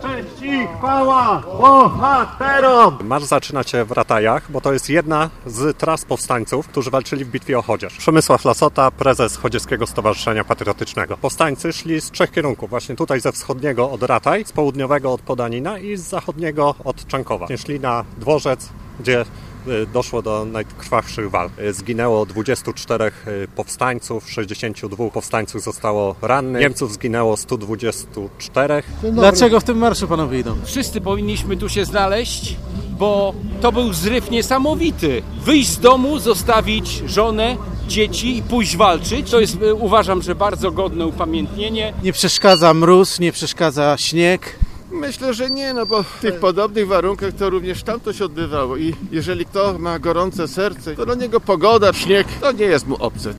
Cześć i chwała bohaterom! Marsz zaczyna się w Ratajach, bo to jest jedna z tras powstańców, którzy walczyli w bitwie o Chodzież. Przemysław Lasota, prezes Chodzieckiego Stowarzyszenia Patriotycznego. Powstańcy szli z 3 kierunków. Właśnie tutaj ze wschodniego od Rataj, z południowego od Podanina i z zachodniego od Czankowa. Szli na dworzec, gdzie doszło do najkrwawszych walk. Zginęło 24 powstańców, 62 powstańców zostało rannych, Niemców zginęło 124. Dlaczego w tym marszu panowie idą? Wszyscy powinniśmy tu się znaleźć, bo to był zryw niesamowity. Wyjść z domu, zostawić żonę, dzieci i pójść walczyć. To jest, uważam, że bardzo godne upamiętnienie. Nie przeszkadza mróz, nie przeszkadza śnieg. Myślę, że nie, no bo w tych podobnych warunkach to również tam to się odbywało i jeżeli kto ma gorące serce, to dla niego pogoda, śnieg, to nie jest mu obce.